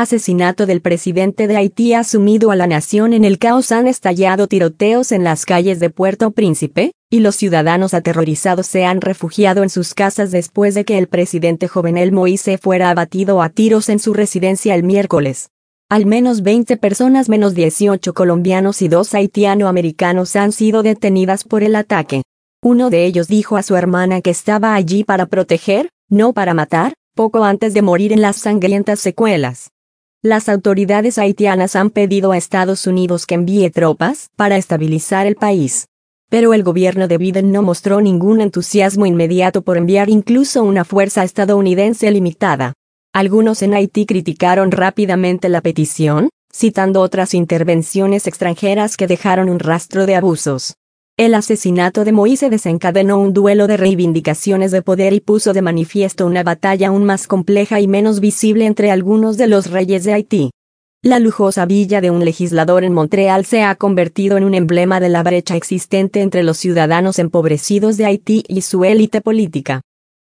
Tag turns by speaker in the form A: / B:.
A: Asesinato del presidente de Haití ha sumido a la nación en el caos. Han estallado tiroteos en las calles de Puerto Príncipe, y los ciudadanos aterrorizados se han refugiado en sus casas después de que el presidente Jovenel Moïse fuera abatido a tiros en su residencia el miércoles. Al menos 20 personas menos 18 colombianos y 2 haitiano-americanos han sido detenidas por el ataque. Uno de ellos dijo a su hermana que estaba allí para proteger, no para matar, poco antes de morir en las sangrientas secuelas. Las autoridades haitianas han pedido a Estados Unidos que envíe tropas para estabilizar el país. Pero el gobierno de Biden no mostró ningún entusiasmo inmediato por enviar incluso una fuerza estadounidense limitada. Algunos en Haití criticaron rápidamente la petición, citando otras intervenciones extranjeras que dejaron un rastro de abusos. El asesinato de Moïse desencadenó un duelo de reivindicaciones de poder y puso de manifiesto una batalla aún más compleja y menos visible entre algunos de los reyes de Haití. La lujosa villa de un legislador en Montreal se ha convertido en un emblema de la brecha existente entre los ciudadanos empobrecidos de Haití y su élite política.